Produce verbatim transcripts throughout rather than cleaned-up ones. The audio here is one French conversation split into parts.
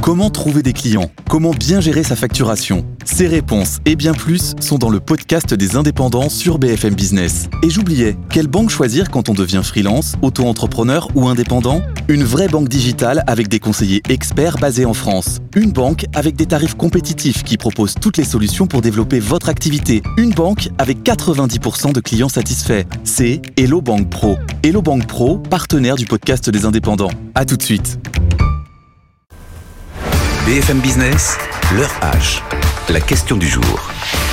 Comment trouver des clients ? Comment bien gérer sa facturation ? Ces réponses et bien plus sont dans le podcast des indépendants sur B F M Business. Et j'oubliais, quelle banque choisir quand on devient freelance, auto-entrepreneur ou indépendant ? Une vraie banque digitale avec des conseillers experts basés en France. Une banque avec des tarifs compétitifs qui propose toutes les solutions pour développer votre activité. Une banque avec quatre-vingt-dix pour cent de clients satisfaits. C'est Hello Bank Pro. Hello Bank Pro, partenaire du podcast des indépendants. À tout de suite. B F M Business, l'heure H, la question du jour.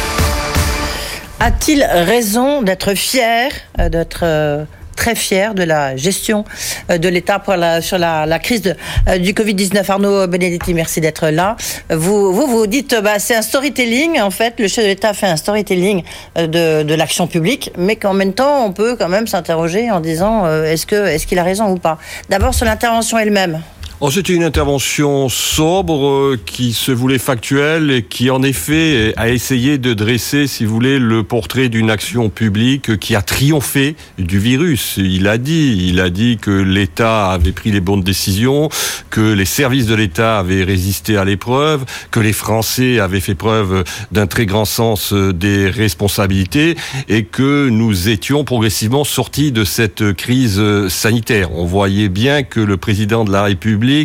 A-t-il raison d'être fier, d'être euh, très fier de la gestion euh, de l'État pour la, sur la, la crise de, euh, du covid dix-neuf? Arnaud Benedetti, merci d'être là. Vous vous, vous dites bah, c'est un storytelling, en fait, le chef de l'État fait un storytelling euh, de, de l'action publique, mais qu'en même temps, on peut quand même s'interroger en disant euh, est-ce que, est-ce qu'il a raison ou pas? D'abord sur l'intervention elle-même. Oh, c'était une intervention sobre euh, qui se voulait factuelle et qui, en effet, a essayé de dresser, si vous voulez, le portrait d'une action publique qui a triomphé du virus. Il a dit, il a dit que l'État avait pris les bonnes décisions, que les services de l'État avaient résisté à l'épreuve, que les Français avaient fait preuve d'un très grand sens des responsabilités et que nous étions progressivement sortis de cette crise sanitaire. On voyait bien que le président de la République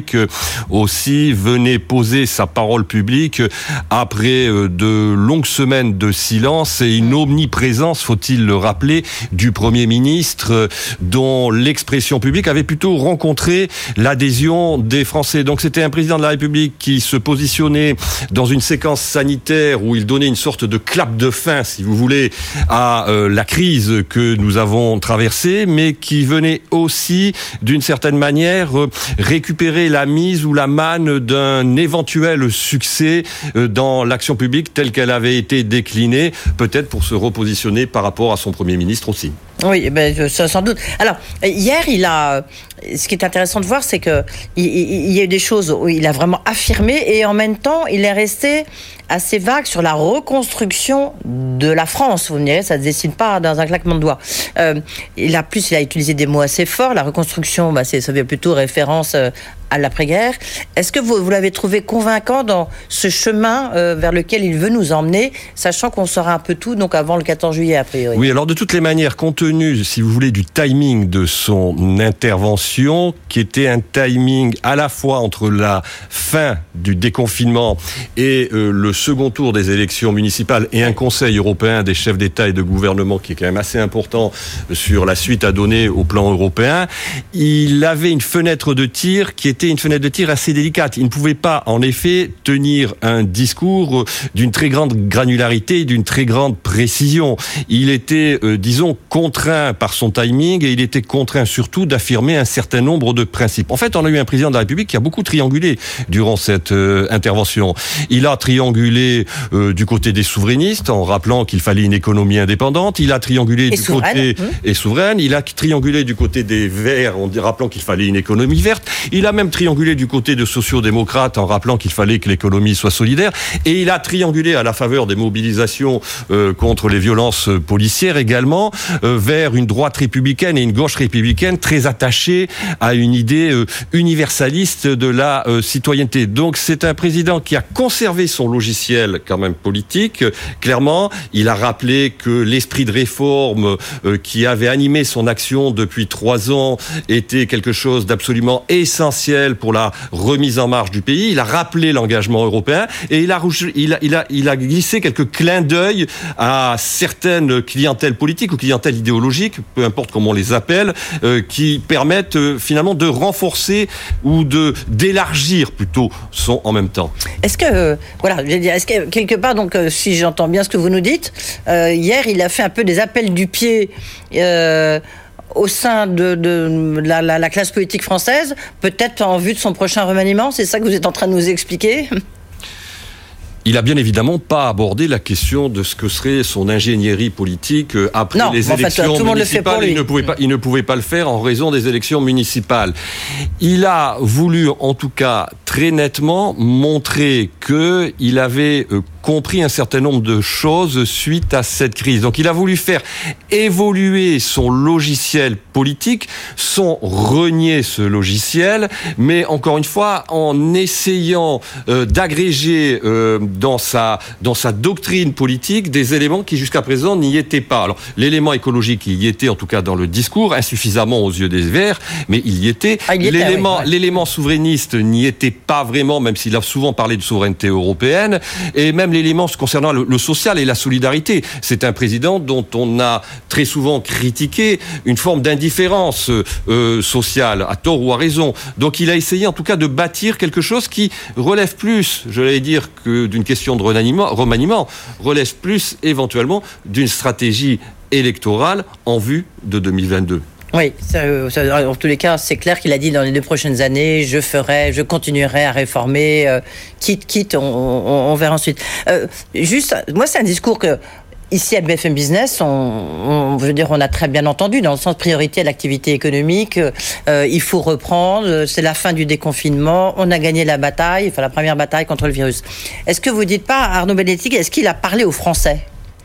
aussi venait poser sa parole publique après de longues semaines de silence et une omniprésence, faut-il le rappeler, du Premier ministre dont l'expression publique avait plutôt rencontré l'adhésion des Français. Donc c'était un président de la République qui se positionnait dans une séquence sanitaire où il donnait une sorte de clap de fin, si vous voulez, à euh, la crise que nous avons traversée, mais qui venait aussi, d'une certaine manière, euh, récupérer la mise ou la manne d'un éventuel succès dans l'action publique telle qu'elle avait été déclinée, peut-être pour se repositionner par rapport à son Premier ministre aussi. Oui, ben, sans doute. Alors, hier, il a... Ce qui est intéressant de voir, c'est que il, il y a eu des choses où il a vraiment affirmé et en même temps, il est resté assez vague sur la reconstruction de la France. Vous me direz, ça ne se dessine pas dans un claquement de doigts. Euh, il a plus, il a utilisé des mots assez forts. La reconstruction, bah, c'est, ça fait plutôt référence euh, à l'après-guerre. Est-ce que vous, vous l'avez trouvé convaincant dans ce chemin euh, vers lequel il veut nous emmener, sachant qu'on saura un peu tout, donc avant le quatorze juillet, a priori? Oui, alors de toutes les manières, compte tenu, si vous voulez, du timing de son intervention, qui était un timing à la fois entre la fin du déconfinement et euh, le second tour des élections municipales et un Conseil européen des chefs d'État et de gouvernement qui est quand même assez important sur la suite à donner au plan européen, il avait une fenêtre de tir qui était une fenêtre de tir assez délicate. Il ne pouvait pas, en effet, tenir un discours d'une très grande granularité, d'une très grande précision. Il était, euh, disons, contraint par son timing et il était contraint surtout d'affirmer un certain nombre de principes. En fait, on a eu un président de la République qui a beaucoup triangulé durant cette euh, intervention. Il a triangulé euh, du côté des souverainistes en rappelant qu'il fallait une économie indépendante. Il a triangulé et du souveraine. côté Mmh. et souveraine. Il a triangulé du côté des Verts en rappelant qu'il fallait une économie verte. Il a même triangulé du côté de sociaux-démocrates en rappelant qu'il fallait que l'économie soit solidaire. Et il a triangulé à la faveur des mobilisations euh, contre les violences policières également euh, vers une droite républicaine et une gauche républicaine très attachée à une idée euh, universaliste de la euh, citoyenneté. Donc c'est un président qui a conservé son logiciel quand même politique. Clairement, il a rappelé que l'esprit de réforme euh, qui avait animé son action depuis trois ans était quelque chose d'absolument essentiel pour la remise en marche du pays. Il a rappelé l'engagement européen et il a, il a, il a, il a glissé quelques clins d'œil à certaines clientèles politiques ou clientèles idéologiques, peu importe comment on les appelle, euh, qui permettent euh, finalement de renforcer ou de d'élargir plutôt son en même temps. Est-ce que euh, voilà, je veux dire, est-ce que quelque part, donc, euh, si j'entends bien ce que vous nous dites, euh, hier il a fait un peu des appels du pied. Euh, au sein de, de la, la, la classe politique française, peut-être en vue de son prochain remaniement, c'est ça que vous êtes en train de nous expliquer ? Il a bien évidemment pas abordé la question de ce que serait son ingénierie politique après non, les en fait, élections tout le monde municipales. le fait pour lui. Il ne pouvait pas, il ne pouvait pas le faire en raison des élections municipales. Il a voulu, en tout cas, très très nettement montré qu'il avait euh, compris un certain nombre de choses suite à cette crise. Donc il a voulu faire évoluer son logiciel politique sans renier ce logiciel, mais encore une fois en essayant euh, d'agréger euh, dans sa dans sa doctrine politique des éléments qui jusqu'à présent n'y étaient pas. Alors l'élément écologique il y était en tout cas dans le discours, insuffisamment aux yeux des Verts, mais il y était. Ah, il était l'élément, oui, ouais. l'élément souverainiste n'y était pas vraiment, même s'il a souvent parlé de souveraineté européenne, et même l'élément concernant le, le social et la solidarité. C'est un président dont on a très souvent critiqué une forme d'indifférence euh, sociale, à tort ou à raison. Donc il a essayé en tout cas de bâtir quelque chose qui relève plus, je vais dire, que d'une question de remaniement, remaniement, relève plus éventuellement d'une stratégie électorale en vue de deux mille vingt-deux. Oui, ça, ça, en tous les cas, c'est clair qu'il a dit dans les deux prochaines années, je ferai, je continuerai à réformer, euh, quitte, quitte, on, on, on verra ensuite. Euh, juste, moi, c'est un discours que, ici à B F M Business, on, on, je veux dire, on a très bien entendu, dans le sens priorité à l'activité économique, euh, il faut reprendre, c'est la fin du déconfinement, on a gagné la bataille, enfin la première bataille contre le virus. Est-ce que vous dites pas, Arnaud Benedetti, est-ce qu'il a parlé aux Français ?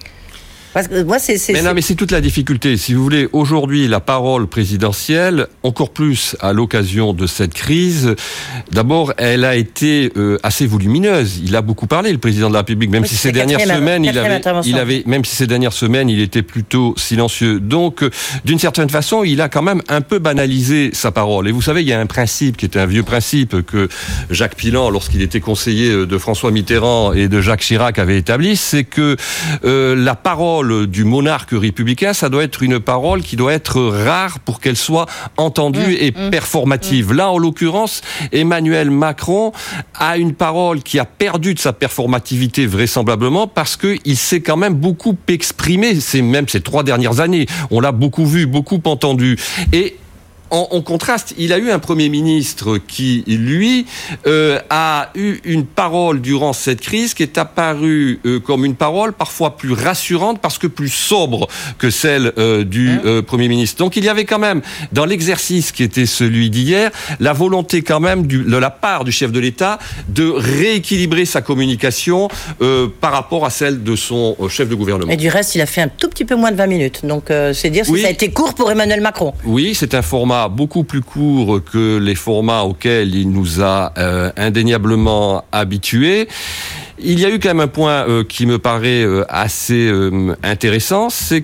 Parce que moi, c'est, c'est, mais non, c'est... mais c'est toute la difficulté. Si vous voulez, aujourd'hui, la parole présidentielle, encore plus à l'occasion de cette crise, d'abord, elle a été euh, assez volumineuse. Il a beaucoup parlé, le président de la République, même oui, si ces dernières semaines, il avait, il avait, même si ces dernières semaines, il était plutôt silencieux. Donc, euh, d'une certaine façon, il a quand même un peu banalisé sa parole. Et vous savez, il y a un principe qui était un vieux principe que Jacques Pilan, lorsqu'il était conseiller de François Mitterrand et de Jacques Chirac, avait établi, c'est que euh, la parole du monarque républicain, ça doit être une parole qui doit être rare pour qu'elle soit entendue mmh, et mmh, performative. Mmh. Là, en l'occurrence, Emmanuel Macron a une parole qui a perdu de sa performativité vraisemblablement parce qu'il s'est quand même beaucoup exprimé, c'est même ces trois dernières années. On l'a beaucoup vu, beaucoup entendu. Et En, en contraste, il a eu un Premier ministre qui, lui, euh, a eu une parole durant cette crise qui est apparue euh, comme une parole parfois plus rassurante parce que plus sobre que celle euh, du euh, Premier ministre. Donc il y avait quand même, dans l'exercice qui était celui d'hier, la volonté quand même du, de la part du chef de l'État de rééquilibrer sa communication euh, par rapport à celle de son euh, chef de gouvernement. Et du reste, il a fait un tout petit peu moins de vingt minutes. Donc euh, c'est dire si oui. ça a été court pour Emmanuel Macron. Oui, c'est un format beaucoup plus court que les formats auxquels il nous a euh, indéniablement habitués. Il y a eu quand même un point euh, qui me paraît euh, assez euh, intéressant, c'est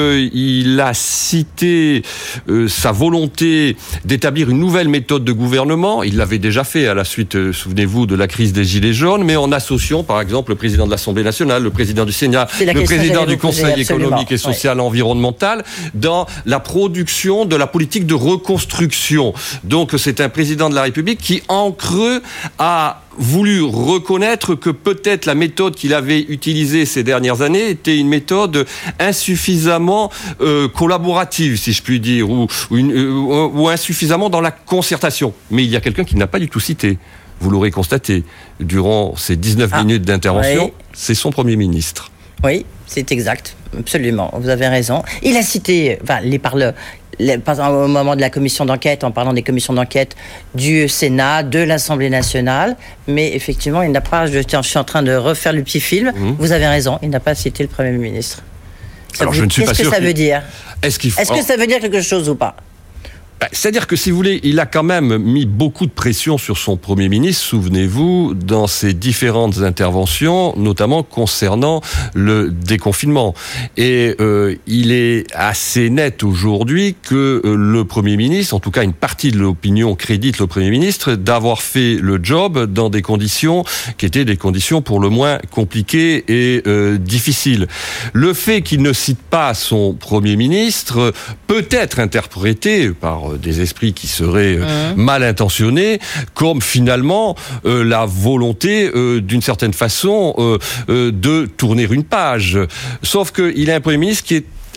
qu'il a cité euh, sa volonté d'établir une nouvelle méthode de gouvernement. Il l'avait déjà fait à la suite, euh, souvenez-vous, de la crise des Gilets jaunes, mais en associant par exemple le président de l'Assemblée nationale, le président du Sénat, le président du Conseil économique et social ouais. environnemental dans la production de la politique de reconstruction. Donc c'est un président de la République qui, en creux, a voulu reconnaître que peut-être la méthode qu'il avait utilisée ces dernières années était une méthode insuffisamment euh, collaborative, si je puis dire, ou, ou, une, euh, ou insuffisamment dans la concertation. Mais il y a quelqu'un qui n'a pas du tout cité, vous l'aurez constaté, durant ces dix-neuf ah, minutes d'intervention, oui. c'est son Premier ministre. Oui, c'est exact, absolument, vous avez raison. Il a cité, enfin, les parleurs, les, au moment de la commission d'enquête, en parlant des commissions d'enquête du Sénat, de l'Assemblée nationale, mais effectivement, il n'a pas, je, tiens, je suis en train de refaire le petit film, mmh. vous avez raison, il n'a pas cité le Premier ministre. Ça Alors, veut, je ne suis qu'est-ce pas que sûr ça qu'il... veut dire Est-ce, qu'il faut... Est-ce que ça veut dire quelque chose ou pas ? C'est-à-dire que, si vous voulez, il a quand même mis beaucoup de pression sur son Premier ministre, souvenez-vous, dans ses différentes interventions, notamment concernant le déconfinement. Et euh, il est assez net aujourd'hui que euh, le Premier ministre, en tout cas une partie de l'opinion crédite le Premier ministre, d'avoir fait le job dans des conditions qui étaient des conditions pour le moins compliquées et euh, difficiles. Le fait qu'il ne cite pas son Premier ministre peut être interprété par des esprits qui seraient euh, mmh. mal intentionnés, comme finalement euh, la volonté, euh, d'une certaine façon, euh, euh, de tourner une page. Sauf qu'il a un Premier ministre qui est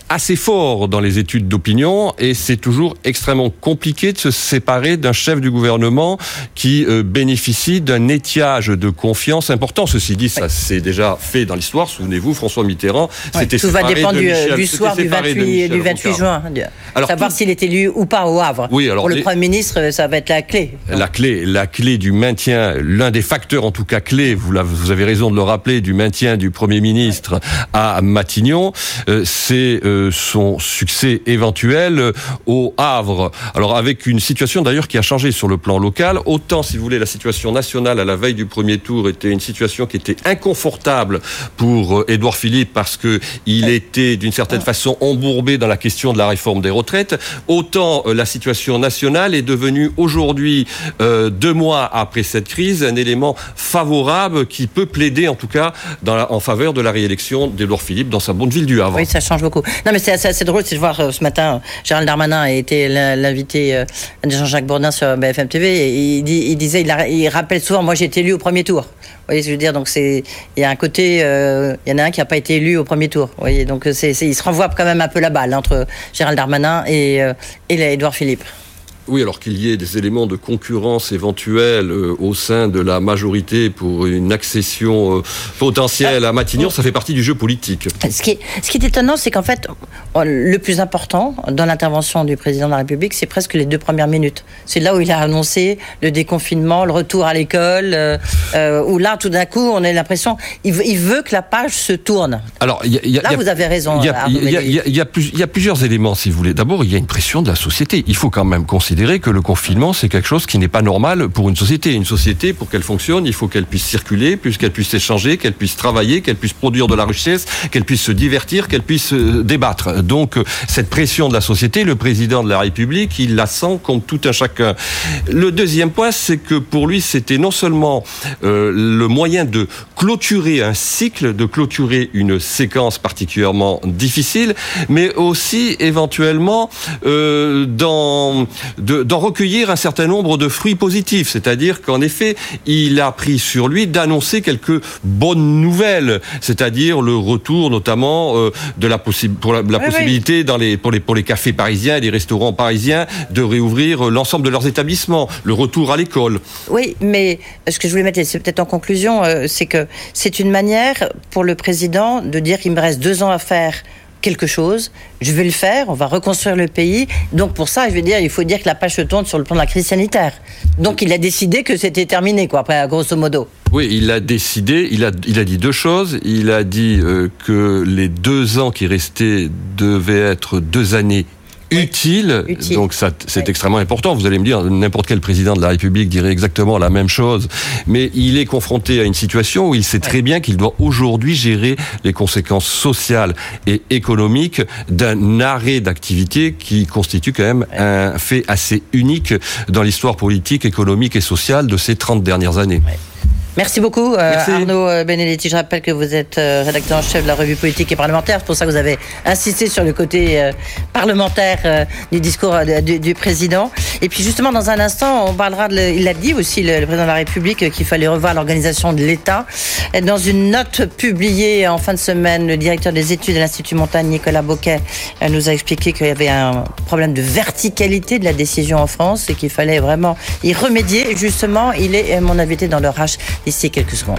assez fort dans les études d'opinion et c'est toujours extrêmement compliqué de se séparer d'un chef du gouvernement qui euh, bénéficie d'un étiage de confiance important. Ceci dit, ça oui. s'est déjà fait dans l'histoire. Souvenez-vous, François Mitterrand oui, s'était tout séparé va dépendre de du, Michel, du soir du vingt-huit, du vingt-huit juin. Alors, savoir tout... s'il est élu ou pas au Havre. Oui, alors Pour le les... Premier ministre, ça va être la clé. La clé, la clé du maintien, l'un des facteurs en tout cas clé, vous, vous avez raison de le rappeler, du maintien du Premier ministre à Matignon, euh, c'est euh, son succès éventuel euh, au Havre. Alors avec une situation d'ailleurs qui a changé sur le plan local, autant si vous voulez la situation nationale à la veille du premier tour était une situation qui était inconfortable pour euh, Édouard Philippe parce que il était d'une certaine façon embourbé dans la question de la réforme des retraites, autant euh, la situation nationale est devenue aujourd'hui, euh, deux mois après cette crise, un élément favorable qui peut plaider en tout cas dans la, en faveur de la réélection d'Édouard Philippe dans sa bonne ville du Havre. Oui, ça change beaucoup. Non, mais c'est assez, assez drôle, c'est de voir euh, ce matin, Gérald Darmanin a été l'invité euh, de Jean-Jacques Bourdin sur B F M T V et il, dit, il disait, il, a, il rappelle souvent, moi j'ai été élu au premier tour. Vous voyez ce que je veux dire? Donc c'est, il y a un côté, euh, il y en a un qui n'a pas été élu au premier tour. Vous voyez, donc c'est, c'est, il se renvoie quand même un peu la balle entre Gérald Darmanin et, euh, et Édouard Philippe. Oui, alors qu'il y ait des éléments de concurrence éventuels euh, au sein de la majorité pour une accession euh, potentielle à Matignon, ça fait partie du jeu politique. Ce qui est, ce qui est étonnant, c'est qu'en fait, le plus important dans l'intervention du président de la République, c'est presque les deux premières minutes. C'est là où il a annoncé le déconfinement, le retour à l'école, euh, euh, où là, tout d'un coup, on a l'impression, il veut, il veut que la page se tourne. Alors, y a, y a, là, y a, vous avez raison. Il y a, y a, y a, y a, plus, y a plusieurs éléments, si vous voulez. D'abord, il y a une pression de la société. Il faut quand même considérer que le confinement, c'est quelque chose qui n'est pas normal pour une société. Une société, pour qu'elle fonctionne, il faut qu'elle puisse circuler, plus qu'elle puisse échanger, qu'elle puisse travailler, qu'elle puisse produire de la richesse, qu'elle puisse se divertir, qu'elle puisse débattre. Donc, cette pression de la société, le président de la République, il la sent comme tout un chacun. Le deuxième point, c'est que pour lui, c'était non seulement euh, le moyen de clôturer un cycle, de clôturer une séquence particulièrement difficile, mais aussi, éventuellement, euh, dans De, d'en recueillir un certain nombre de fruits positifs, c'est-à-dire qu'en effet, il a pris sur lui d'annoncer quelques bonnes nouvelles, c'est-à-dire le retour notamment euh, de la, possi- pour la, la oui, possibilité oui. Dans les, pour, les, pour les cafés parisiens et les restaurants parisiens de réouvrir l'ensemble de leurs établissements, le retour à l'école. Oui, mais ce que je voulais mettre, c'est peut-être en conclusion, euh, c'est que c'est une manière pour le président de dire qu'il me reste deux ans à faire quelque chose, je vais le faire, on va reconstruire le pays. Donc pour ça, je veux dire, il faut dire que la page se tourne sur le plan de la crise sanitaire. Donc il a décidé que c'était terminé, quoi, après, grosso modo. Oui, il a décidé, il a, il a dit deux choses. Il a dit euh, que les deux ans qui restaient devaient être deux années utile, utile. Donc ça, c'est oui. extrêmement important. Vous allez me dire, n'importe quel président de la République dirait exactement la même chose, mais il est confronté à une situation où il sait très oui. bien qu'il doit aujourd'hui gérer les conséquences sociales et économiques d'un arrêt d'activité qui constitue quand même oui. un fait assez unique dans l'histoire politique, économique et sociale de ces trente dernières années. Oui. Merci beaucoup, euh, Merci. Arnaud Benedetti. Je rappelle que vous êtes euh, rédacteur en chef de la revue politique et parlementaire. C'est pour ça que vous avez insisté sur le côté euh, parlementaire euh, du discours euh, du, du président. Et puis justement, dans un instant, on parlera, de, il l'a dit aussi, le, le président de la République, euh, qu'il fallait revoir l'organisation de l'État. Et dans une note publiée en fin de semaine, le directeur des études de l'Institut Montaigne, Nicolas Boquet, euh, nous a expliqué qu'il y avait un problème de verticalité de la décision en France et qu'il fallait vraiment y remédier. Et justement, il est mon invité dans le H d'ici quelques secondes.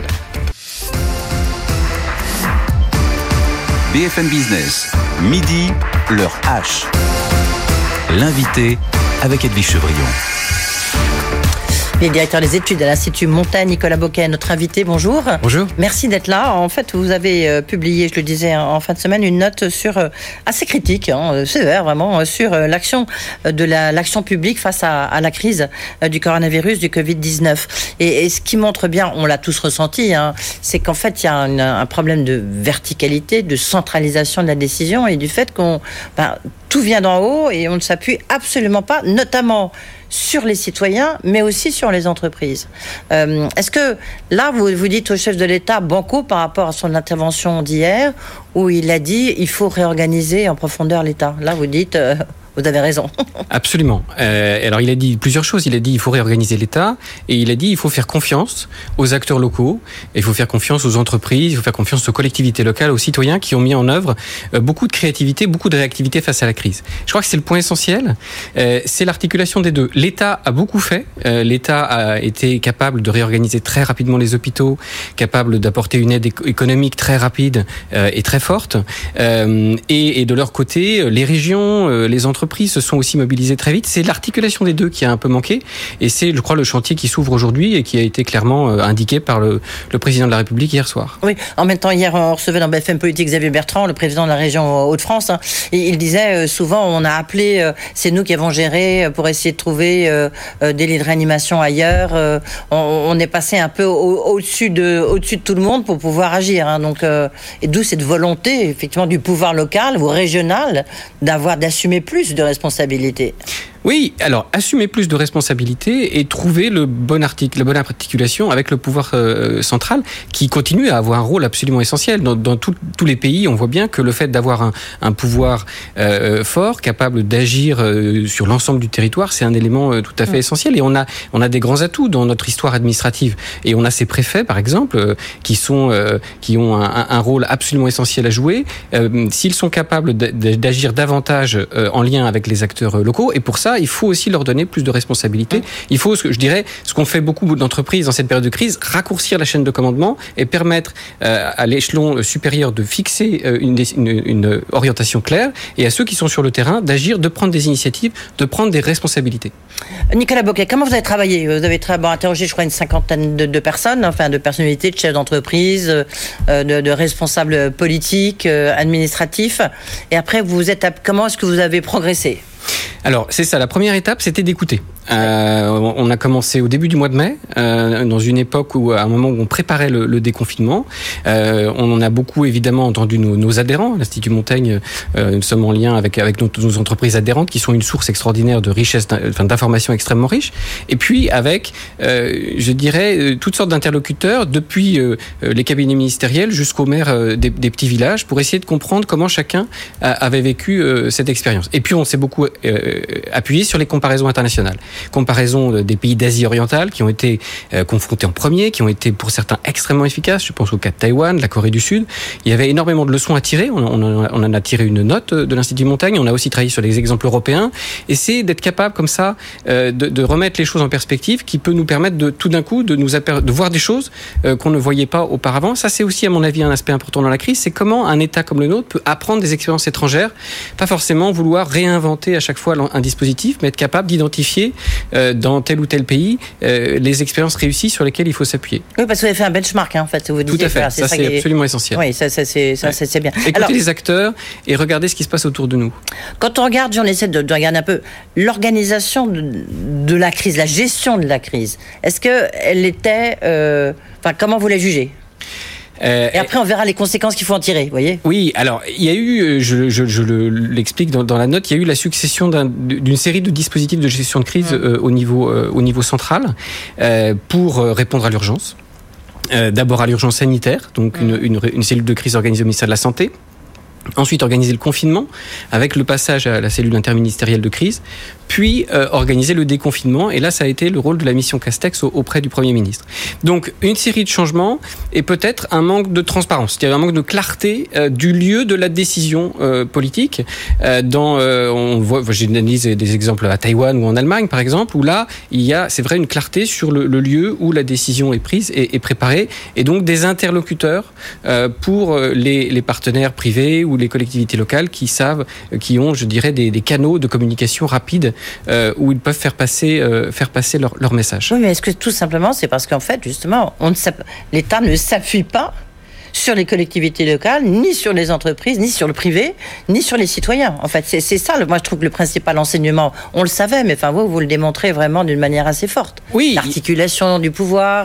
B F M Business, midi, l'heure H. L'invité avec Edwige Chevrillon. Le directeur des études à l'Institut Montaigne, Nicolas Boquet, notre invité. Bonjour. Bonjour. Merci d'être là. En fait, vous avez euh, publié, je le disais en fin de semaine, une note sur euh, assez critique, hein, sévère vraiment, sur euh, l'action euh, de la, l'action publique face à, à la crise euh, du coronavirus, du covid dix-neuf. Et, et ce qui montre bien, on l'a tous ressenti, hein, c'est qu'en fait, il y a un, un problème de verticalité, de centralisation de la décision et du fait qu'on ben, tout vient d'en haut et on ne s'appuie absolument pas, notamment sur les citoyens, mais aussi sur les entreprises. Euh, est-ce que là, vous vous dites au chef de l'État, banco, par rapport à son intervention d'hier, où il a dit il faut réorganiser en profondeur l'État. Là, vous dites, euh, Vous avez raison. Absolument. Euh, alors il a dit plusieurs choses. Il a dit il faut réorganiser l'État et il a dit il faut faire confiance aux acteurs locaux, il faut faire confiance aux entreprises, il faut faire confiance aux collectivités locales, aux citoyens qui ont mis en œuvre euh, beaucoup de créativité, beaucoup de réactivité face à la crise. Je crois que c'est le point essentiel. Euh, c'est l'articulation des deux. L'État a beaucoup fait. Euh, L'État a été capable de réorganiser très rapidement les hôpitaux, capable d'apporter une aide éco- économique très rapide euh, et très forte. Euh, et, et de leur côté, les régions, euh, les entreprises se sont aussi mobilisées très vite. C'est l'articulation des deux qui a un peu manqué et c'est, je crois, le chantier qui s'ouvre aujourd'hui et qui a été clairement indiqué par le, le président de la République hier soir. Oui, en même temps, hier, on recevait dans B F M Politique Xavier Bertrand, le président de la région Hauts-de-France, hein, et il disait souvent, on a appelé, c'est nous qui avons géré pour essayer de trouver des lits de réanimation ailleurs. On, on est passé un peu au, au-dessus de, au-dessus de tout le monde pour pouvoir agir. Hein, donc, et d'où cette volonté, effectivement, du pouvoir local ou régional d'avoir, d'assumer plus de responsabilités. Oui, alors assumer plus de responsabilités et trouver le bon article, la bonne articulation avec le pouvoir euh, central qui continue à avoir un rôle absolument essentiel. Dans, dans tout, tous les pays, on voit bien que le fait d'avoir un, un pouvoir euh, fort, capable d'agir euh, sur l'ensemble du territoire, c'est un élément euh, tout à fait mmh. essentiel. Et on a, on a des grands atouts dans notre histoire administrative. Et on a ces préfets, par exemple, euh, qui sont, euh, qui ont un, un rôle absolument essentiel à jouer. Euh, s'ils sont capables d'agir davantage euh, en lien avec les acteurs locaux, et pour ça, il faut aussi leur donner plus de responsabilités. Il faut, je dirais, ce qu'ont fait beaucoup d'entreprises dans cette période de crise, raccourcir la chaîne de commandement et permettre euh, à l'échelon supérieur de fixer euh, une, une, une orientation claire et à ceux qui sont sur le terrain d'agir, de prendre des initiatives, de prendre des responsabilités. Nicolas Bocquet, comment vous avez travaillé ? Vous avez tra- bon, interrogé, je crois, une cinquantaine de, de personnes, enfin de personnalités, de chefs d'entreprise, euh, de, de responsables politiques, euh, administratifs. Et après, vous êtes à, comment est-ce que vous avez progressé ? Alors, c'est ça. La première étape, c'était d'écouter. Euh, on a commencé au début du mois de mai, euh, dans une époque où, à un moment où on préparait le, le déconfinement. Euh, on en a beaucoup évidemment entendu nos, nos adhérents. L'Institut Montaigne, euh, nous sommes en lien avec avec nos, nos entreprises adhérentes qui sont une source extraordinaire de richesse, enfin, d'informations extrêmement riches. Et puis avec, euh, je dirais, toutes sortes d'interlocuteurs, depuis euh, les cabinets ministériels jusqu'aux maires euh, des, des petits villages, pour essayer de comprendre comment chacun a, avait vécu euh, cette expérience. Et puis on s'est beaucoup euh, appuyé sur les comparaisons internationales. Comparaison des pays d'Asie orientale qui ont été euh, confrontés en premier, qui ont été pour certains extrêmement efficaces. Je pense au cas de Taïwan, de la Corée du Sud. Il y avait énormément de leçons à tirer. On, on, on en a tiré une note de l'Institut Montaigne. On a aussi travaillé sur les exemples européens. Et c'est d'être capable comme ça euh, de, de remettre les choses en perspective qui peut nous permettre de tout d'un coup de nous aper- de voir des choses euh, qu'on ne voyait pas auparavant. Ça, c'est aussi à mon avis un aspect important dans la crise. C'est comment un État comme le nôtre peut apprendre des expériences étrangères, pas forcément vouloir réinventer à chaque fois un dispositif, mais être capable d'identifier Euh, dans tel ou tel pays euh, les expériences réussies sur lesquelles il faut s'appuyer. Oui, parce que vous avez fait un benchmark, hein, en fait. Vous Tout à fait, voilà, c'est ça, ça c'est est... absolument essentiel. Oui, ça, ça, c'est, ça, ouais. c'est, c'est bien. Écoutez Alors, les acteurs et regardez ce qui se passe autour de nous. Quand on regarde, j'en essaie de, de regarder un peu l'organisation de, de la crise, la gestion de la crise. Est-ce qu'elle était... Euh, enfin, comment vous la jugez ? Euh, et après, on verra les conséquences qu'il faut en tirer, vous voyez ? Oui, alors, il y a eu, je, je, je le, l'explique dans, dans la note, il y a eu la succession d'un, d'une série de dispositifs de gestion de crise mmh. euh, au, niveau, euh, au niveau central euh, pour répondre à l'urgence. Euh, d'abord à l'urgence sanitaire, donc mmh. une, une, une cellule de crise organisée au ministère de la Santé. Ensuite, organiser le confinement avec le passage à la cellule interministérielle de crise, puis euh, organiser le déconfinement. Et là, ça a été le rôle de la mission Castex auprès du Premier ministre. Donc, une série de changements et peut-être un manque de transparence, c'est-à-dire un manque de clarté euh, du lieu de la décision euh, politique. Euh, dans, euh, on voit, j'analyse des exemples à Taïwan ou en Allemagne, par exemple, où là, il y a, c'est vrai, une clarté sur le, le lieu où la décision est prise et, et préparée, et donc des interlocuteurs euh, pour les, les partenaires privés ou les collectivités locales qui savent, qui ont, je dirais, des, des canaux de communication rapides euh, où ils peuvent faire passer, euh, faire passer leur, leur message. Oui, mais est-ce que tout simplement, c'est parce qu'en fait, justement, on ne l'État ne s'appuie pas sur les collectivités locales, ni sur les entreprises, ni sur le privé, ni sur les citoyens. En fait, c'est, c'est ça, moi, je trouve que le principal enseignement, on le savait, mais enfin, vous, vous le démontrez vraiment d'une manière assez forte. Oui. L'articulation du pouvoir... Euh...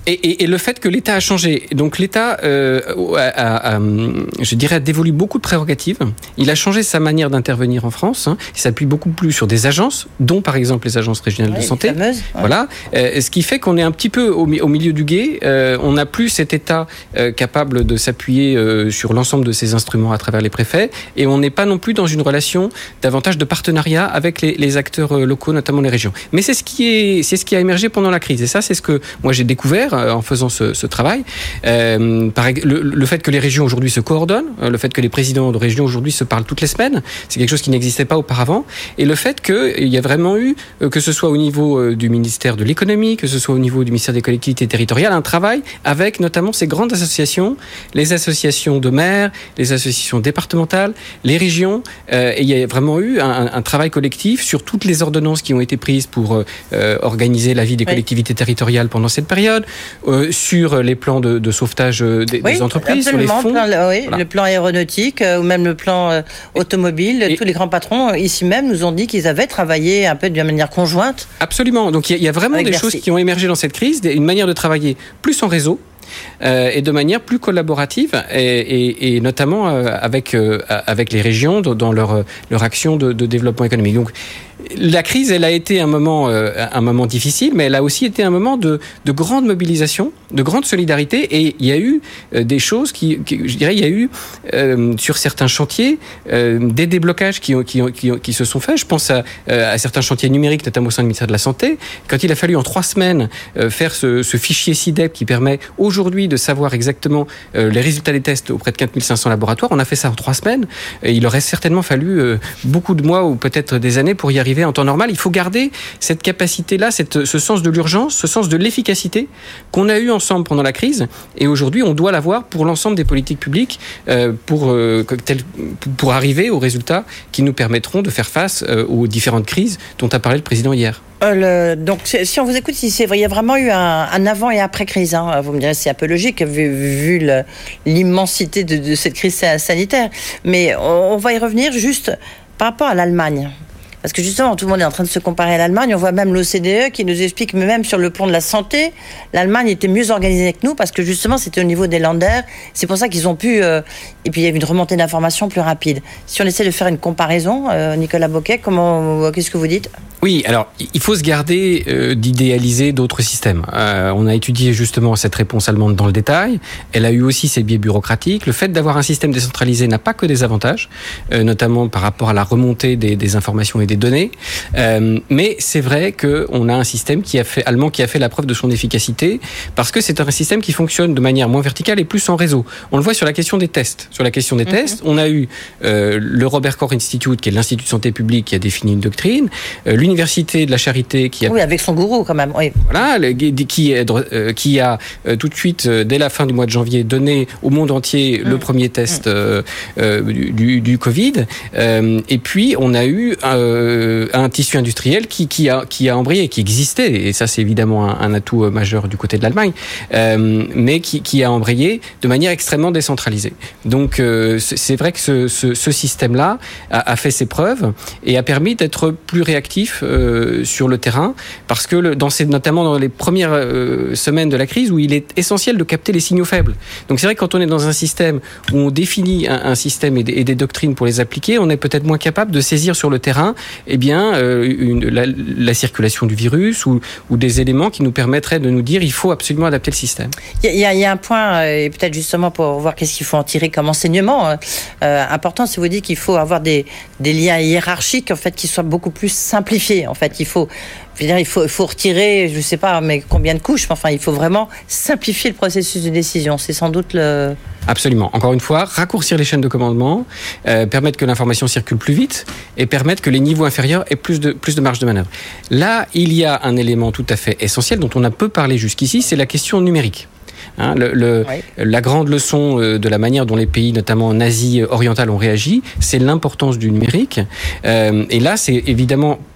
Et, et, et le fait que l'État a changé, donc l'État, euh, a, a, a, je dirais, a dévolu beaucoup de prérogatives. Il a changé sa manière d'intervenir en France. Hein. Il s'appuie beaucoup plus sur des agences, dont par exemple les agences régionales ouais, de santé. Fameuses, ouais. Voilà, euh, ce qui fait qu'on est un petit peu au, au milieu du gué. Euh, on n'a plus cet État euh, capable de s'appuyer euh, sur l'ensemble de ses instruments à travers les préfets, et on n'est pas non plus dans une relation davantage de partenariat avec les, les acteurs locaux, notamment les régions. Mais c'est ce qui est, c'est ce qui a émergé pendant la crise. Et ça, c'est ce que moi j'ai découvert euh, en faisant ce, ce travail. Euh, par, le, le fait que les régions aujourd'hui se coordonnent, euh, le fait que les présidents de régions aujourd'hui se parlent toutes les semaines, c'est quelque chose qui n'existait pas auparavant. Et le fait qu'il y a vraiment eu, euh, que ce soit au niveau euh, du ministère de l'économie, que ce soit au niveau du ministère des collectivités territoriales, un travail avec notamment ces grandes associations, les associations de maires, les associations départementales, les régions. Euh, et il y a vraiment eu un, un travail collectif sur toutes les ordonnances qui ont été prises pour euh, organiser la vie des oui. collectivités territoriales pendant cette période, euh, sur les plans de, de sauvetage des, oui, des entreprises, sur les fonds. Plan, oui, voilà. Le plan aéronautique euh, ou même le plan euh, automobile. Et, tous les grands patrons euh, ici même nous ont dit qu'ils avaient travaillé un peu de manière conjointe. Absolument. Donc il y, y a vraiment des Bercy. choses qui ont émergé dans cette crise, une manière de travailler plus en réseau. Euh, et de manière plus collaborative et, et, et notamment euh, avec euh, avec les régions dans leur leur action de, de développement économique. Donc la crise, elle a été un moment euh, un moment difficile, mais elle a aussi été un moment de de grande mobilisation, de grande solidarité, et il y a eu euh, des choses qui, qui je dirais il y a eu euh, sur certains chantiers euh, des déblocages qui qui, qui qui se sont faits. Je pense à, euh, à certains chantiers numériques, notamment au sein du ministère de la Santé, quand il a fallu en trois semaines euh, faire ce, ce fichier C I D E P qui permet aujourd'hui de savoir exactement euh, les résultats des tests auprès de quatre mille cinq cents laboratoires. On a fait ça en trois semaines. Et il aurait certainement fallu euh, beaucoup de mois ou peut-être des années pour y arriver en temps normal. Il faut garder cette capacité-là, cette, ce sens de l'urgence, ce sens de l'efficacité qu'on a eu ensemble pendant la crise. Et aujourd'hui, on doit l'avoir pour l'ensemble des politiques publiques euh, pour, euh, tel, pour arriver aux résultats qui nous permettront de faire face euh, aux différentes crises dont a parlé le président hier. Euh, le, donc, si on vous écoute, il y a vraiment eu un, un avant et après crise. Hein. Vous me direz, c'est un peu logique vu, vu le, l'immensité de, de cette crise sanitaire. Mais on, on va y revenir juste par rapport à l'Allemagne. Parce que justement, tout le monde est en train de se comparer à l'Allemagne. On voit même l'O C D E qui nous explique, mais même sur le plan de la santé, l'Allemagne était mieux organisée que nous parce que justement, c'était au niveau des Länder. C'est pour ça qu'ils ont pu... Euh, et puis, il y a eu une remontée d'informations plus rapide. Si on essaie de faire une comparaison, euh, Nicolas Bocquet, comment, qu'est-ce que vous dites ? Oui, alors, il faut se garder euh, d'idéaliser d'autres systèmes. Euh, on a étudié justement cette réponse allemande dans le détail. Elle a eu aussi ses biais bureaucratiques. Le fait d'avoir un système décentralisé n'a pas que des avantages, euh, notamment par rapport à la remontée des, des informations et des données. Euh, mais c'est vrai qu'on a un système qui a fait, allemand qui a fait la preuve de son efficacité parce que c'est un système qui fonctionne de manière moins verticale et plus en réseau. On le voit sur la question des tests. Sur la question des mmh. tests, on a eu euh, le Robert Koch Institute, qui est l'Institut de santé publique, qui a défini une doctrine, euh, l'Université de la Charité, qui a... Oui, avec son gourou quand même. Oui. Voilà, le, qui, est, euh, qui a euh, tout de suite, euh, dès la fin du mois de janvier, donné au monde entier mmh. le premier test euh, euh, du, du Covid. Euh, et puis, on a eu... Euh, un tissu industriel qui, qui, a, qui a embrayé, qui existait, et ça c'est évidemment un, un atout majeur du côté de l'Allemagne, euh, mais qui, qui a embrayé de manière extrêmement décentralisée. Donc euh, c'est vrai que ce, ce, ce système-là a, a fait ses preuves et a permis d'être plus réactif euh, sur le terrain, parce que le, dans ces, notamment dans les premières euh, semaines de la crise, où il est essentiel de capter les signaux faibles. Donc c'est vrai que quand on est dans un système où on définit un, un système et des, et des doctrines pour les appliquer, on est peut-être moins capable de saisir sur le terrain eh bien, euh, une, la, la circulation du virus ou, ou des éléments qui nous permettraient de nous dire il faut absolument adapter le système. Il y a, il y a un point, et peut-être justement pour voir qu'est-ce qu'il faut en tirer comme enseignement, euh, important, c'est vous dire qu'il faut avoir des, des liens hiérarchiques en fait, qui soient beaucoup plus simplifiés. En fait, il faut... Je veux dire, il faut, il faut retirer, je ne sais pas, mais combien de couches, mais enfin, il faut vraiment simplifier le processus de décision. C'est sans doute le... Absolument. Encore une fois, raccourcir les chaînes de commandement, euh, permettre que l'information circule plus vite et permettre que les niveaux inférieurs aient plus de, plus de marge de manœuvre. Là, il y a un élément tout à fait essentiel dont on a peu parlé jusqu'ici, c'est la question numérique. Hein, le, le, oui. La grande leçon de la manière dont les pays, notamment en Asie orientale, ont réagi, c'est l'importance du numérique. Euh, et là, c'est évidemment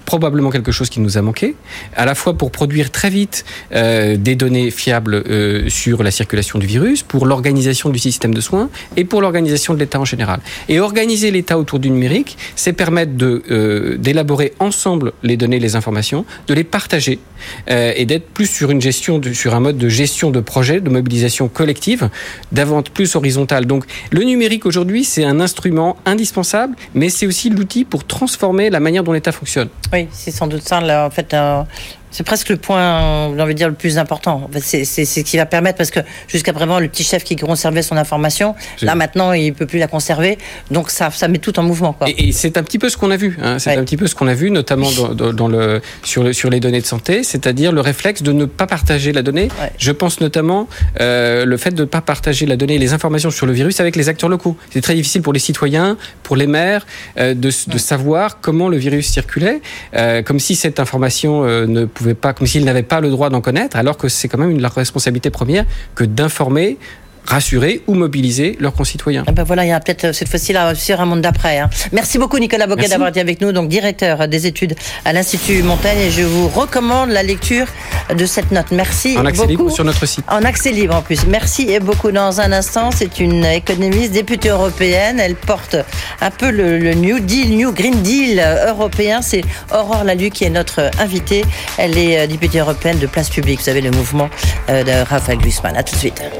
probablement quelque chose qui nous a manqué, à la fois pour produire très vite euh, des données fiables euh, sur la circulation du virus, pour l'organisation du système de soins et pour l'organisation de l'État en général. Et organiser l'État autour du numérique, c'est permettre de, euh, d'élaborer ensemble les données, les informations, de les partager euh, et d'être plus sur une gestion, de, sur un mode de gestion de projet, de mobilisation collective, davantage plus horizontale. Donc le numérique aujourd'hui, c'est un instrument indispensable, mais c'est aussi l'outil pour transformer la manière dont l'État fonctionne. Oui, c'est sans doute ça, là, en fait... Euh... C'est presque le point, j'ai envie de dire, le plus important. En fait, c'est, c'est, c'est ce qui va permettre, parce que jusqu'à présent, le petit chef qui conservait son information, c'est là maintenant, il ne peut plus la conserver. Donc ça, ça met tout en mouvement, quoi. Et, et c'est un petit peu ce qu'on a vu. Hein. C'est ouais. un petit peu ce qu'on a vu, notamment dans, dans, dans le, sur, le, sur les données de santé, c'est-à-dire le réflexe de ne pas partager la donnée. Ouais. Je pense notamment euh, le fait de ne pas partager la donnée et les informations sur le virus avec les acteurs locaux. C'est très difficile pour les citoyens, pour les maires, euh, de, de ouais. savoir comment le virus circulait, euh, comme si cette information euh, ne pouvait pas, comme s'ils n'avaient pas le droit d'en connaître, alors que c'est quand même une, leur responsabilité première que d'informer, rassurer ou mobiliser leurs concitoyens. Et ben voilà, il y a peut-être cette fois-ci là aussi un monde d'après. Hein. Merci beaucoup Nicolas Boquet Merci. d'avoir été avec nous, donc directeur des études à l'Institut Montaigne, et je vous recommande la lecture de cette note. Merci en accès beaucoup. libre sur notre site. En accès libre en plus. Merci et beaucoup. Dans un instant, c'est une économiste députée européenne. Elle porte un peu le, le New Deal, New Green Deal européen. C'est Aurore Laluc qui est notre invitée. Elle est députée européenne de Place Publique. Vous savez, le mouvement de Raphaël Glucksmann. À tout de suite.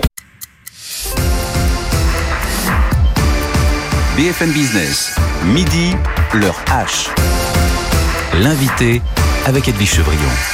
B F M Business, midi, l'heure H. L'invité avec Edwige Chevrillon.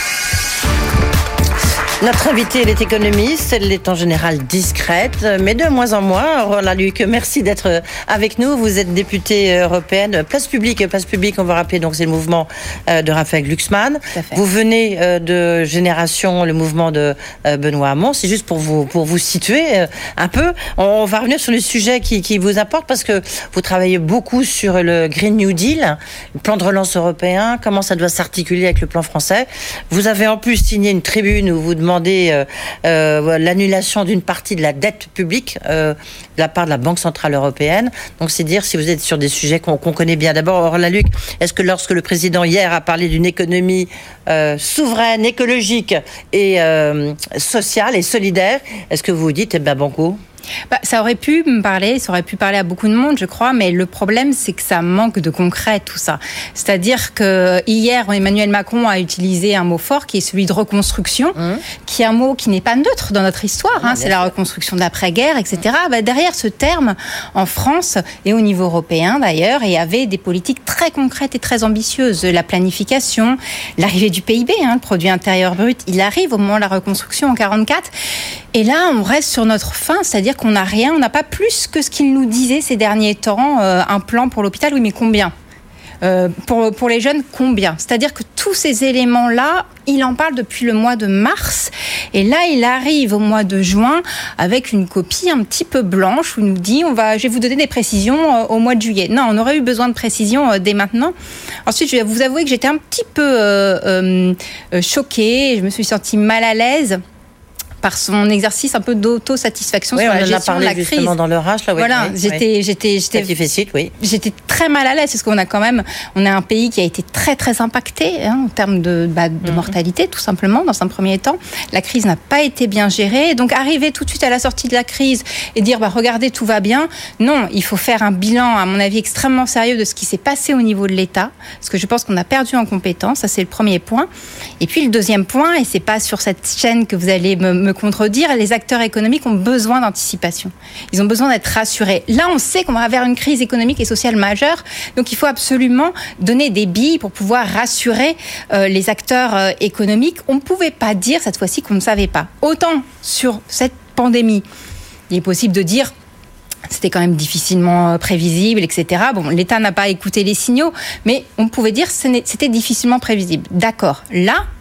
Notre invitée, elle est économiste, elle est en général discrète, mais de moins en moins. Aurore Laluc, merci d'être avec nous. Vous êtes députée européenne, Place Publique. Place Publique, on va rappeler, donc c'est le mouvement de Raphaël Glucksmann. Vous venez de Génération, le mouvement de Benoît Hamon. C'est juste pour vous, pour vous situer un peu. On va revenir sur le sujet qui, qui vous importe, parce que vous travaillez beaucoup sur le Green New Deal, le plan de relance européen, comment ça doit s'articuler avec le plan français. Vous avez en plus signé une tribune où vous demandez euh, euh, l'annulation d'une partie de la dette publique euh, de la part de la Banque Centrale Européenne. Donc c'est dire si vous êtes sur des sujets qu'on, qu'on connaît bien. D'abord, Aurore Laluc, est-ce que lorsque le président hier a parlé d'une économie euh, souveraine, écologique et euh, sociale et solidaire, est-ce que vous vous dites, eh ben banco ? Bah, ça aurait pu me parler, ça aurait pu parler à beaucoup de monde, je crois, mais le problème, c'est que ça manque de concret, tout ça. C'est-à-dire que hier, Emmanuel Macron a utilisé un mot fort qui est celui de reconstruction, mmh. qui est un mot qui n'est pas neutre dans notre histoire, hein, c'est la reconstruction d'après-guerre, et cetera. Mmh. Bah, derrière ce terme, en France et au niveau européen d'ailleurs, il y avait des politiques très concrètes et très ambitieuses. La planification, l'arrivée du P I B, hein, le produit intérieur brut, il arrive au moment de la reconstruction en quarante-quatre. Et là, on reste sur notre faim, c'est-à-dire qu'on n'a rien, on n'a pas plus que ce qu'il nous disait ces derniers temps, euh, un plan pour l'hôpital, oui, mais combien ? Euh, pour, pour les jeunes, combien ? C'est-à-dire que tous ces éléments-là, il en parle depuis le mois de mars, et là, il arrive au mois de juin avec une copie un petit peu blanche où il nous dit, on va, je vais vous donner des précisions euh, au mois de juillet. Non, on aurait eu besoin de précisions euh, dès maintenant. Ensuite, je vais vous avouer que j'étais un petit peu euh, euh, choquée, je me suis sentie mal à l'aise par son exercice un peu d'autosatisfaction oui, sur la gestion gestion de la crise. Dans le rush, là, oui, voilà, oui, j'étais, oui. j'étais, j'étais, difficile, oui. J'étais très mal à l'aise parce qu'on a quand même, on est un pays qui a été très très impacté hein, en termes de, bah, de mm-hmm. mortalité, tout simplement dans un premier temps. La crise n'a pas été bien gérée, donc arriver tout de suite à la sortie de la crise et dire bah regardez tout va bien, non, il faut faire un bilan à mon avis extrêmement sérieux de ce qui s'est passé au niveau de l'État, parce que je pense qu'on a perdu en compétences, ça c'est le premier point. Et puis le deuxième point, et c'est pas sur cette chaîne que vous allez me, me contredire, les acteurs économiques ont besoin d'anticipation. Ils ont besoin d'être rassurés. Là, on sait qu'on va vers une crise économique et sociale majeure, donc il faut absolument donner des billes pour pouvoir rassurer euh, les acteurs euh, économiques. On ne pouvait pas dire cette fois-ci qu'on ne savait pas. Autant sur cette pandémie, il est possible de dire c'était quand même difficilement prévisible, et cetera. Bon, l'État n'a pas écouté les signaux, mais on pouvait dire que c'était difficilement prévisible. D'accord. Là,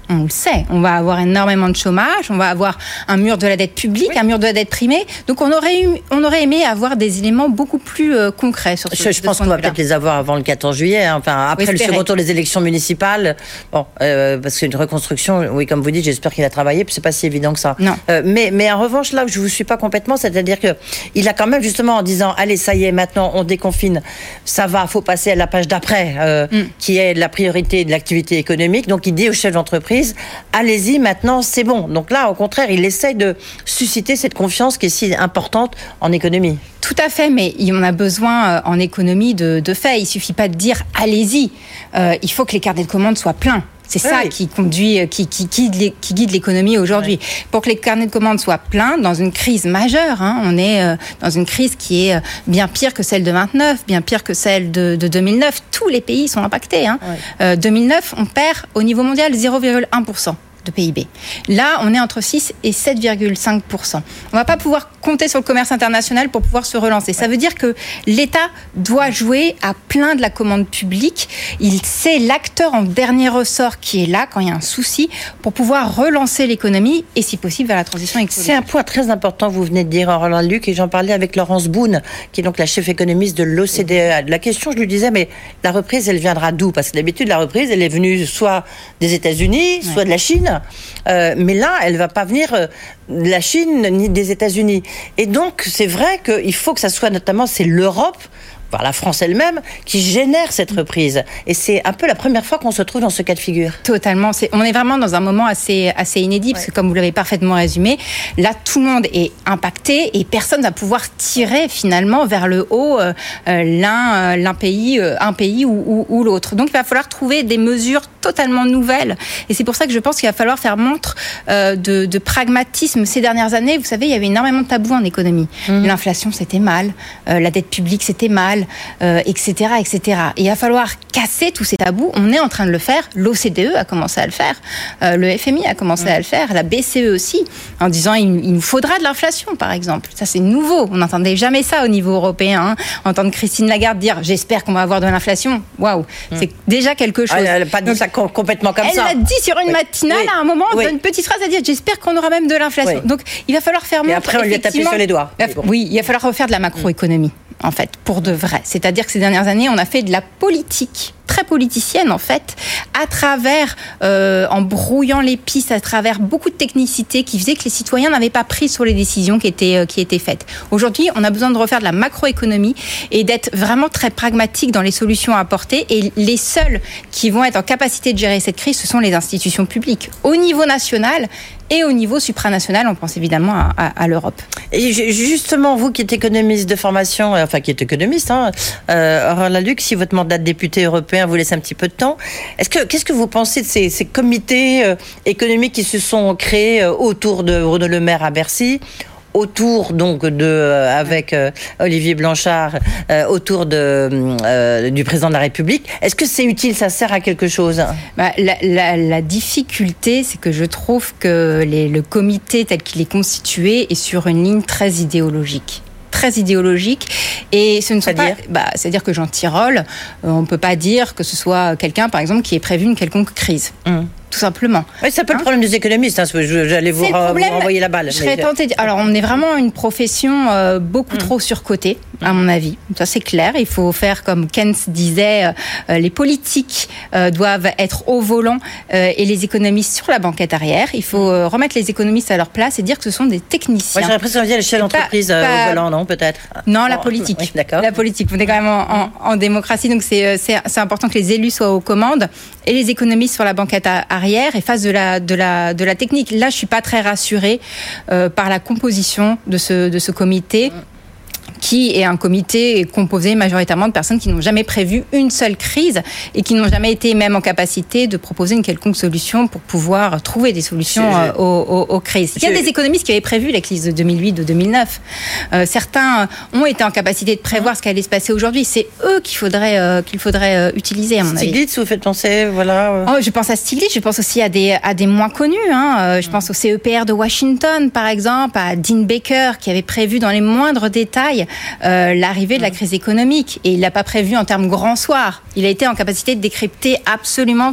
On le sait, on va avoir énormément de chômage, on va avoir un mur de la dette publique, oui. un mur de la dette privée. Donc on aurait, eu, on aurait aimé avoir des éléments beaucoup plus euh, concrets sur ce Je, je pense qu'on va peut-être les avoir avant le quatorze juillet, hein. Enfin après oui, le second tour des élections municipales. Bon, euh, parce qu'une reconstruction, oui, comme vous dites, j'espère qu'il a travaillé, puis c'est pas si évident que ça. Non. Euh, mais, mais en revanche, là où je vous suis pas complètement, c'est-à-dire que il a quand même justement en disant, allez, ça y est, maintenant on déconfine, ça va, faut passer à la page d'après, euh, mm. qui est la priorité de l'activité économique. Donc il dit au chef d'entreprise, allez-y, maintenant c'est bon. Donc là, au contraire, il essaye de susciter cette confiance qui est si importante en économie. Tout à fait, mais on a besoin en économie de, de faits. Il suffit pas de dire allez-y. Euh, il faut que les carnets de commandes soient pleins. C'est ça oui. qui conduit, qui, qui, qui, qui guide l'économie aujourd'hui. Oui. Pour que les carnets de commandes soient pleins, dans une crise majeure, hein, on est euh, dans une crise qui est bien pire que celle de vingt-neuf, bien pire que celle de, de deux mille neuf. Tous les pays sont impactés. Hein. Oui. Euh, deux mille neuf, on perd au niveau mondial zéro virgule un pour cent. De P I B. Là, on est entre six et sept virgule cinq pour cent. On ne va pas pouvoir compter sur le commerce international pour pouvoir se relancer. Ça veut dire que l'État doit jouer à plein de la commande publique. Il, c'est l'acteur en dernier ressort qui est là quand il y a un souci pour pouvoir relancer l'économie et, si possible, vers la transition écologique. C'est un point très important, vous venez de dire, Roland Luc, et j'en parlais avec Laurence Boone, qui est donc la chef économiste de l'O C D E. La question, je lui disais, mais la reprise, elle viendra d'où? Parce que d'habitude, la reprise, elle est venue soit des États-Unis, soit ouais. de la Chine. Euh, mais là, elle ne va pas venir euh, de la Chine ni des États-Unis. Et donc, c'est vrai qu'il faut que ça soit notamment, c'est l'Europe, par la France elle-même, qui génère cette reprise. Et c'est un peu la première fois qu'on se trouve dans ce cas de figure. Totalement. C'est, on est vraiment dans un moment assez, assez inédit, ouais. parce que comme vous l'avez parfaitement résumé, là, tout le monde est impacté et personne ne va pouvoir tirer finalement vers le haut euh, l'un, euh, l'un pays, euh, un pays ou, ou, ou l'autre. Donc, il va falloir trouver des mesures totalement nouvelles. Et c'est pour ça que je pense qu'il va falloir faire montre euh, de, de pragmatisme. Ces dernières années, vous savez, il y avait énormément de tabous en économie. Mmh. L'inflation, c'était mal. Euh, la dette publique, c'était mal. Euh, et cetera, et cetera. Et il va falloir casser tous ces tabous. On est en train de le faire. L'O C D E a commencé à le faire. Euh, le F M I a commencé mmh. à le faire. La B C E aussi, en disant il, il nous faudra de l'inflation, par exemple. Ça, c'est nouveau. On n'entendait jamais ça au niveau européen. Hein. Entendre Christine Lagarde dire j'espère qu'on va avoir de l'inflation. Waouh, mmh. c'est déjà quelque chose. Ah, elle n'a pas dit Donc, ça complètement comme elle ça. Elle l'a dit sur une oui. matinale oui. à un moment, oui. une petite phrase à dire j'espère qu'on aura même de l'inflation. Oui. Donc il va falloir faire montre. Et après, on lui a tapé sur les doigts. Bon. Oui, il va falloir refaire de la macroéconomie. En fait, pour de vrai. C'est-à-dire que ces dernières années, on a fait de la politique, très politicienne en fait, à travers, euh, en brouillant les pistes, à travers beaucoup de technicité qui faisait que les citoyens n'avaient pas pris sur les décisions qui étaient, euh, qui étaient faites. Aujourd'hui, on a besoin de refaire de la macroéconomie et d'être vraiment très pragmatique dans les solutions à apporter. Et les seuls qui vont être en capacité de gérer cette crise, ce sont les institutions publiques, au niveau national et au niveau supranational. On pense évidemment à, à, à l'Europe. Et justement, vous qui êtes économiste de formation, enfin qui êtes économiste, hein, euh, Roland Luc, si votre mandat de député européen vous laisse un petit peu de temps, est-ce que, qu'est-ce que vous pensez de ces, ces comités euh, économiques qui se sont créés euh, autour de Bruno Le Maire à Bercy, autour donc de euh, avec euh, Olivier Blanchard, euh, autour de euh, du président de la République. Est-ce que c'est utile, ça sert à quelque chose? Bah, la, la, la difficulté, c'est que je trouve que les, le comité tel qu'il est constitué est sur une ligne très idéologique. très idéologique et ce ne sont C'est-à-dire pas, bah, c'est-à-dire que Jean Tirole, euh, on ne peut pas dire que ce soit quelqu'un, par exemple, qui ait prévu une quelconque crise. Mmh. Tout simplement. Oui, c'est un peu hein le problème des économistes. Hein, j'allais vous, ra- vous renvoyer la balle. Je serais tentée de... Alors, on est vraiment une profession euh, beaucoup mmh. trop surcotée, à mon avis. Ça, c'est clair. Il faut faire comme Keynes disait, euh, les politiques euh, doivent être au volant euh, et les économistes sur la banquette arrière. Il faut euh, remettre les économistes à leur place et dire que ce sont des techniciens. Moi, j'ai l'impression qu'on vient à l'échelle d'entreprise euh, pas... au volant, non, peut-être. Non, bon, la politique. Oui, d'accord. La politique. On est quand même en, en, en démocratie, donc c'est, c'est, c'est important que les élus soient aux commandes et les économistes sur la banquette arrière et fassent de la, de la, de la technique. Là, je suis pas très rassurée euh, par la composition de ce, de ce comité. Qui est un comité composé majoritairement de personnes qui n'ont jamais prévu une seule crise et qui n'ont jamais été même en capacité de proposer une quelconque solution pour pouvoir trouver des solutions euh, aux, aux, aux crises. Il y a des économistes qui avaient prévu la crise de deux mille huit, de deux mille neuf. Euh, certains ont été en capacité de prévoir ce qui allait se passer aujourd'hui. C'est eux qu'il faudrait, euh, qu'il faudrait euh, utiliser, à mon avis. Stiglitz, vous faites penser, voilà. Euh... Oh, je pense à Stiglitz, je pense aussi à des, à des moins connus. Hein. Euh, je pense au C E P R de Washington, par exemple, à Dean Baker, qui avait prévu dans les moindres détails Euh, l'arrivée de la crise économique. Et il l'a pas prévu en termes grand soir. Il a été en capacité de décrypter absolument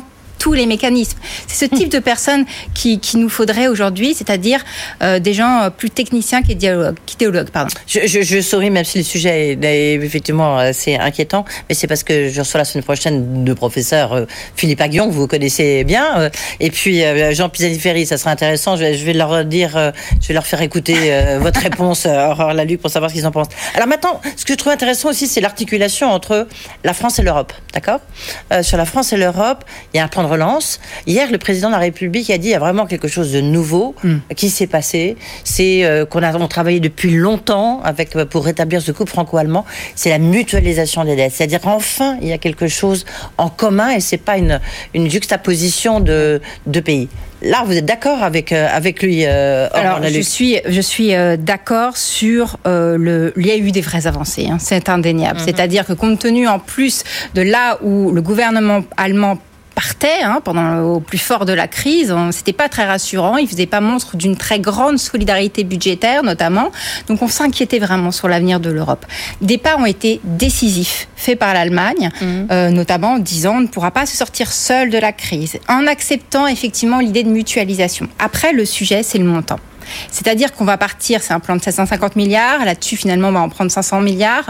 tous les mécanismes. C'est ce type de personnes qui, qui nous faudrait aujourd'hui, c'est-à-dire euh, des gens plus techniciens qu'idéologues. qu'idéologues pardon. Je, je, je souris, même si le sujet est, est effectivement assez inquiétant, mais c'est parce que je reçois la semaine prochaine deux professeurs, euh, Philippe Aguillon, que vous connaissez bien, euh, et puis euh, Jean Pisani-Ferry. Ça sera intéressant. Je vais, je vais leur dire, euh, je vais leur faire écouter euh, votre réponse, euh, Aurore Lalucq, pour savoir ce qu'ils en pensent. Alors maintenant, ce que je trouve intéressant aussi, c'est l'articulation entre la France et l'Europe. D'accord ? euh, Sur la France et l'Europe, il y a un plan de relance. Hier, le président de la République a dit, il y a vraiment quelque chose de nouveau mm. qui s'est passé. C'est euh, qu'on a on travaillé depuis longtemps avec pour rétablir ce couple franco-allemand. C'est la mutualisation des dettes. C'est-à-dire enfin, il y a quelque chose en commun et c'est pas une une juxtaposition de de pays. Là, vous êtes d'accord avec euh, avec lui euh, Alors, je suis je suis euh, d'accord sur euh, le. Il y a eu des vraies avancées, hein, c'est indéniable. Mm-hmm. C'est-à-dire que compte tenu en plus de là où le gouvernement allemand partait hein, pendant au plus fort de la crise, c'était pas très rassurant. Il faisait pas montre d'une très grande solidarité budgétaire, notamment. Donc, on s'inquiétait vraiment sur l'avenir de l'Europe. Des pas ont été décisifs faits par l'Allemagne, mmh. euh, notamment en disant on ne pourra pas se sortir seul de la crise, en acceptant effectivement l'idée de mutualisation. Après, le sujet, c'est le montant. C'est-à-dire qu'on va partir, c'est un plan de sept cent cinquante milliards. Là-dessus, finalement, on va en prendre cinq cents milliards.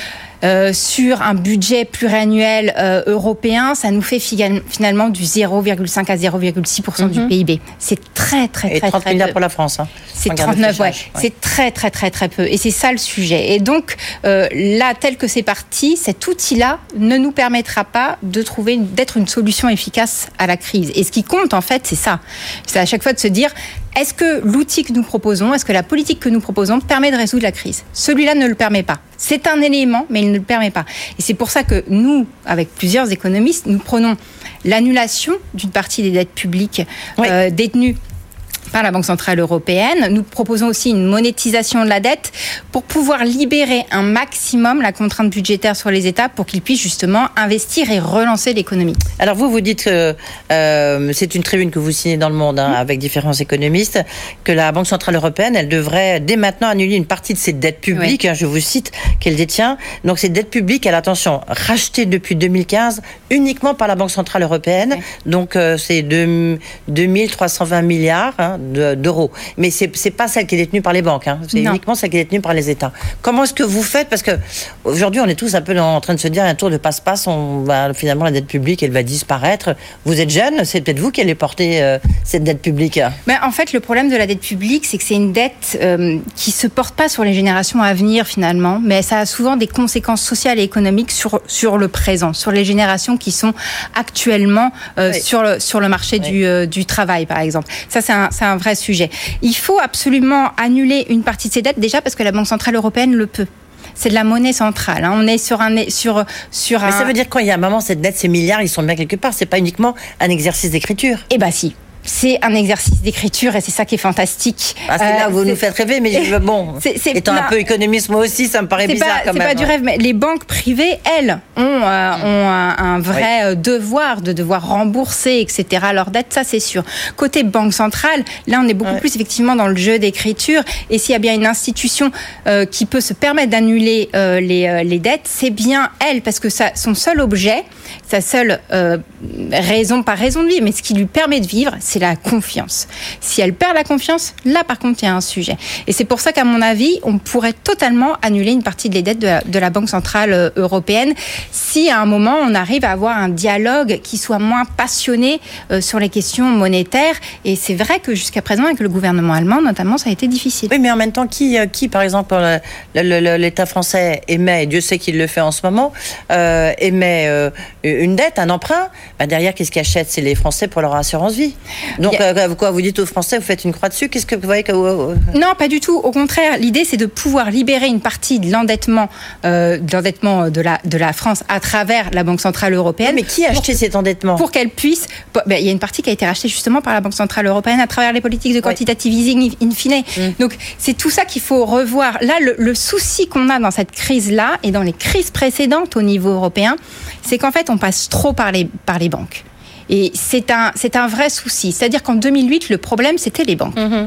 Euh, sur un budget pluriannuel euh, européen, ça nous fait finalement du zéro virgule cinq à zéro virgule six pour cent mm-hmm. du P I B. C'est très, très, très, Et trente très milliards peu. Pour la France. Hein. C'est trente-neuf, ouais. ouais. C'est très, très, très, très peu. Et c'est ça le sujet. Et donc, euh, là, tel que c'est parti, cet outil-là ne nous permettra pas de trouver, d'être une solution efficace à la crise. Et ce qui compte, en fait, c'est ça. C'est à chaque fois de se dire, est-ce que l'outil que nous proposons, est-ce que la politique que nous proposons permet de résoudre la crise ? Celui-là ne le permet pas. C'est un élément, mais il ne le permet pas. Et c'est pour ça que nous, avec plusieurs économistes, nous prenons l'annulation d'une partie des dettes publiques oui. euh, détenues par la Banque Centrale Européenne. Nous proposons aussi une monétisation de la dette pour pouvoir libérer un maximum la contrainte budgétaire sur les États pour qu'ils puissent justement investir et relancer l'économie. Alors vous, vous dites que euh, c'est une tribune que vous signez dans Le Monde hein, mmh. avec différents économistes, que la Banque Centrale Européenne, elle devrait dès maintenant annuler une partie de ses dettes publiques, oui. hein, je vous cite, qu'elle détient. Donc ces dettes publiques, elle, attention, rachetées depuis deux mille quinze uniquement par la Banque Centrale Européenne. Oui. Donc euh, c'est deux mille trois cent vingt milliards hein, d'euros. Mais c'est, c'est pas celle qui est détenue par les banques, hein. C'est non. uniquement celle qui est détenue par les États. Comment est-ce que vous faites ? Parce que aujourd'hui, on est tous un peu en train de se dire un tour de passe-passe, on va, finalement, la dette publique, elle va disparaître. Vous êtes jeune, c'est peut-être vous qui allez porter euh, cette dette publique. Mais en fait, le problème de la dette publique, c'est que c'est une dette euh, qui se porte pas sur les générations à venir, finalement, mais ça a souvent des conséquences sociales et économiques sur, sur le présent, sur les générations qui sont actuellement euh, oui. sur, le, sur le marché oui. du, euh, du travail, par exemple. Ça, c'est un, c'est un vrai sujet. Il faut absolument annuler une partie de ces dettes, déjà parce que la Banque Centrale Européenne le peut. C'est de la monnaie centrale. Hein. On est sur un sur sur Mais un. Mais ça veut dire quoi ? Il y a un moment, cette dette, ces milliards, ils sont bien quelque part. C'est pas uniquement un exercice d'écriture. Eh ben si. C'est un exercice d'écriture et c'est ça qui est fantastique. Ah, c'est là où vous euh, nous faites rêver, mais je, bon, c'est, c'est étant là, un peu économiste moi aussi, ça me paraît bizarre pas, quand c'est même. C'est pas du rêve, mais les banques privées, elles, ont, euh, ont un, un vrai oui. devoir de devoir rembourser, et cetera, leurs dettes, ça c'est sûr. Côté banque centrale, là on est beaucoup ouais. plus effectivement dans le jeu d'écriture et s'il y a bien une institution euh, qui peut se permettre d'annuler euh, les, euh, les dettes, c'est bien elle, parce que ça, son seul objet, sa seule euh, raison, pas raison de vivre, mais ce qui lui permet de vivre, c'est la confiance. Si elle perd la confiance, là par contre il y a un sujet. Et c'est pour ça qu'à mon avis, on pourrait totalement annuler une partie des dettes de la, de la Banque Centrale Européenne si à un moment on arrive à avoir un dialogue qui soit moins passionné euh, sur les questions monétaires. Et c'est vrai que jusqu'à présent avec le gouvernement allemand notamment, ça a été difficile. Oui, mais en même temps, qui, qui par exemple le, le, le, l'État français émet, et Dieu sait qu'il le fait en ce moment, euh, émet euh, une dette, un emprunt, ben derrière qu'est-ce qu'ils achètent ? C'est les Français pour leur assurance vie. Donc euh, quoi, vous dites aux Français, vous faites une croix dessus ? Qu'est-ce que vous voyez que... Non, pas du tout. Au contraire, l'idée c'est de pouvoir libérer une partie de l'endettement, euh, de l'endettement de la de la France à travers la Banque Centrale Européenne. Oui, mais qui a acheté cet endettement ? Pour qu'elle puisse... Ben, il y a une partie qui a été rachetée justement par la Banque Centrale Européenne à travers les politiques de quantitative easing in fine. Mm. Donc c'est tout ça qu'il faut revoir. Là, le, le souci qu'on a dans cette crise-là et dans les crises précédentes au niveau européen, c'est qu'en fait on passe trop par les par les banques. Et c'est un, c'est un vrai souci. C'est-à-dire qu'en deux mille huit, le problème, c'était les banques. Mmh.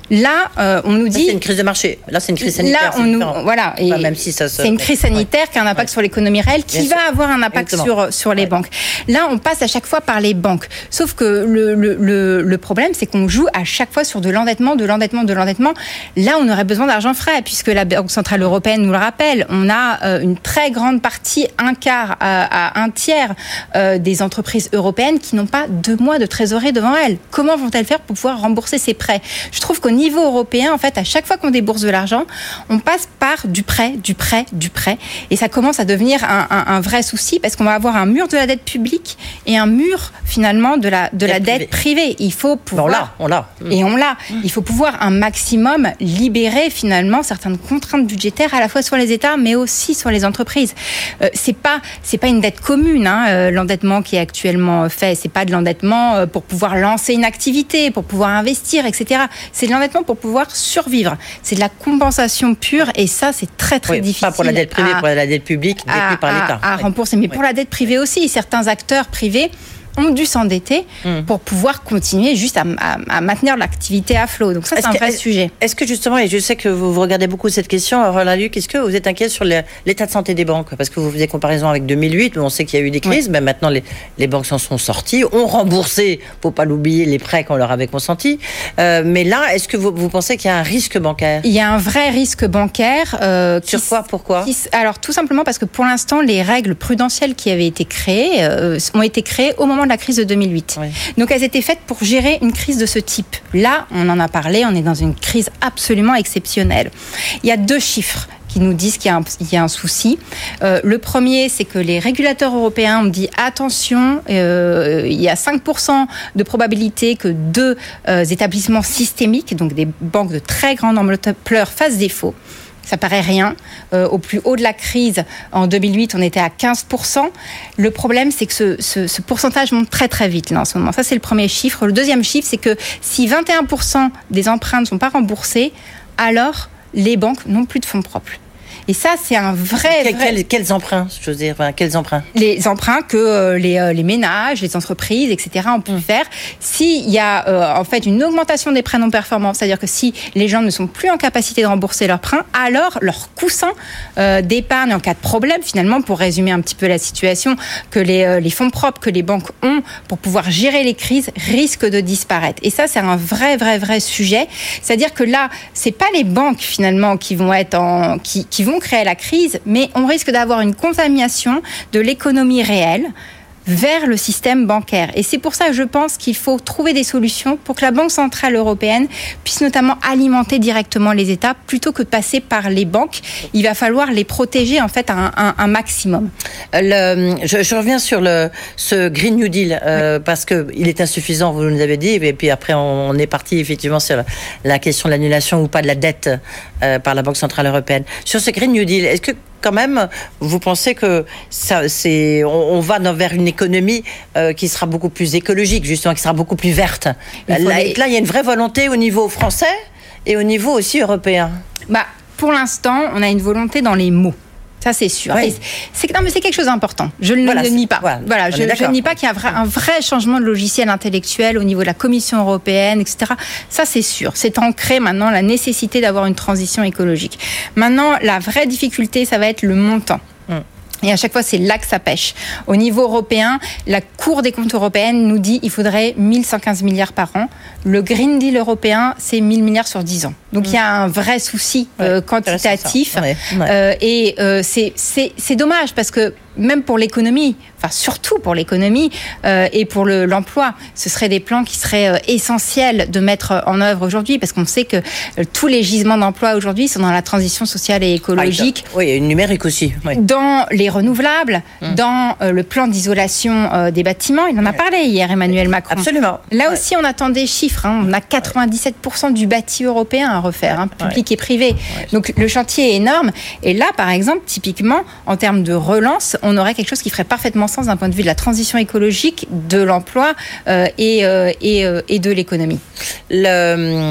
Là, euh, on nous dit... Là, c'est une crise de marché. Là, c'est une crise sanitaire. Là, on nous, voilà. Et enfin, même si ça se... C'est une crise sanitaire ouais. qui a un impact ouais. sur l'économie réelle, qui Bien va sûr. avoir un impact sur, sur les ouais. banques. Là, on passe à chaque fois par les banques. Sauf que le, le, le, le problème, c'est qu'on joue à chaque fois sur de l'endettement, de l'endettement, de l'endettement. Là, on aurait besoin d'argent frais, puisque la Banque Centrale Européenne nous le rappelle. On a euh, une très grande partie, un quart à, à un tiers euh, des entreprises européennes qui n'ont pas deux mois de trésorerie devant elles. Comment vont-elles faire pour pouvoir rembourser ces prêts ? Je trouve qu'au niveau européen, en fait, à chaque fois qu'on débourse de l'argent, on passe par du prêt, du prêt, du prêt. Et ça commence à devenir un, un, un vrai souci parce qu'on va avoir un mur de la dette publique et un mur, finalement, de la, de la dette privée. Il faut pouvoir... On l'a, on l'a. Et on l'a. Il faut pouvoir un maximum libérer, finalement, certaines contraintes budgétaires, à la fois sur les États, mais aussi sur les entreprises. Euh, c'est pas, c'est pas une dette commune, hein, euh, l'endettement qui est actuellement fait. C'est pas de l'endettement euh, pour pouvoir lancer une activité, pour pouvoir investir, et cetera. C'est de l'endettement pour pouvoir survivre. C'est de la compensation pure et ça, c'est très, très oui, difficile. Pas pour la dette privée, à, pour la dette publique détenue par l'État. À, à oui. rembourser, mais oui. pour la dette privée aussi. Certains acteurs privés ont dû s'endetter mmh. pour pouvoir continuer juste à, à, à maintenir l'activité à flot. Donc ça, c'est est-ce un que, vrai est, sujet. Est-ce que justement, et je sais que vous, vous regardez beaucoup cette question, Roland Luc, est-ce que vous êtes inquiet sur le, l'état de santé des banques ? Parce que vous faisiez comparaison avec deux mille huit, où on sait qu'il y a eu des crises, oui. mais maintenant les, les banques s'en sont sorties, ont remboursé, faut pas l'oublier, les prêts qu'on leur avait consentis. Euh, mais là, est-ce que vous, vous pensez qu'il y a un risque bancaire ? Il y a un vrai risque bancaire. Euh, sur qui, quoi ? Pourquoi ? qui, Alors tout simplement parce que pour l'instant, les règles prudentielles qui avaient été créées euh, ont été créées au moment de la crise de deux mille huit. Oui. Donc elles étaient faites pour gérer une crise de ce type. Là, on en a parlé, on est dans une crise absolument exceptionnelle. Il y a deux chiffres qui nous disent qu'il y a un, il y a un souci. Euh, le premier, c'est que les régulateurs européens ont dit attention, euh, il y a cinq pour cent de probabilité que deux euh, établissements systémiques, donc des banques de très grande ampleur, fassent défaut. Ça paraît rien. Euh, au plus haut de la crise, en deux mille huit, on était à quinze pour cent. Le problème, c'est que ce, ce, ce pourcentage monte très très vite là, en ce moment. Ça, c'est le premier chiffre. Le deuxième chiffre, c'est que si vingt et un pour cent des emprunts ne sont pas remboursés, alors les banques n'ont plus de fonds propres. Et ça, c'est un vrai... Quel, vrai... Quels, quels emprunts, je veux dire, enfin, quels emprunts ? Les emprunts que euh, les, euh, les ménages, les entreprises, et cetera ont pu mmh. faire. S'il y a euh, en fait une augmentation des prêts non performants, c'est-à-dire que si les gens ne sont plus en capacité de rembourser leurs prêts, alors leur coussin euh, d'épargne en cas de problème, finalement, pour résumer un petit peu la situation, que les, euh, les fonds propres que les banques ont pour pouvoir gérer les crises risquent de disparaître. Et ça, c'est un vrai, vrai, vrai sujet. C'est-à-dire que là, c'est pas les banques, finalement, qui vont être en... qui, qui vont créer la crise, mais on risque d'avoir une contamination de l'économie réelle vers le système bancaire. Et c'est pour ça que je pense qu'il faut trouver des solutions pour que la Banque Centrale Européenne puisse notamment alimenter directement les États plutôt que de passer par les banques. Il va falloir les protéger en fait à un, un, un maximum. Le, je, je reviens sur le, ce Green New Deal euh, oui. parce qu'il est insuffisant, vous nous avez dit, et puis après on, on est parti effectivement sur la question de l'annulation ou pas de la dette euh, par la Banque Centrale Européenne. Sur ce Green New Deal, est-ce que quand même, vous pensez que ça, c'est, on, on va vers une économie euh, qui sera beaucoup plus écologique, justement, qui sera beaucoup plus verte. Là, les... là, il y a une vraie volonté au niveau français et au niveau aussi européen. Bah, pour l'instant, on a une volonté dans les mots. Ça, c'est sûr. Oui. C'est, non, mais c'est quelque chose d'important. Je ne voilà, le nie pas. Voilà, voilà je, je ne nie pas qu'il y a vrai, un vrai changement de logiciel intellectuel au niveau de la Commission européenne, et cetera. Ça, c'est sûr. C'est ancré maintenant la nécessité d'avoir une transition écologique. Maintenant, la vraie difficulté, ça va être le montant. Hum. Et à chaque fois, c'est là que ça pêche. Au niveau européen, la Cour des comptes européenne nous dit qu'il faudrait mille cent quinze milliards par an. Le Green Deal européen, c'est mille milliards sur dix ans. Donc, mmh. il y a un vrai souci euh, ouais, quantitatif. Ouais, ouais. Euh, et euh, c'est, c'est, c'est dommage parce que même pour l'économie, enfin surtout pour l'économie euh, et pour le, l'emploi, ce seraient des plans qui seraient euh, essentiels de mettre en œuvre aujourd'hui parce qu'on sait que euh, tous les gisements d'emploi aujourd'hui sont dans la transition sociale et écologique. Ah, oui, et une numérique aussi. Oui. Dans les renouvelables, mmh. dans euh, le plan d'isolation euh, des bâtiments. Il en a parlé hier, Emmanuel Macron. Absolument. Là ouais. aussi, on attend des chiffres. Hein. On a quatre-vingt-dix-sept pour cent du bâti européen à refaire, hein, public ouais. et privé. Ouais. Donc le chantier est énorme. Et là, par exemple, typiquement, en termes de relance, on aurait quelque chose qui ferait parfaitement sens d'un point de vue de la transition écologique, de l'emploi euh, et, euh, et, euh, et de l'économie. Le...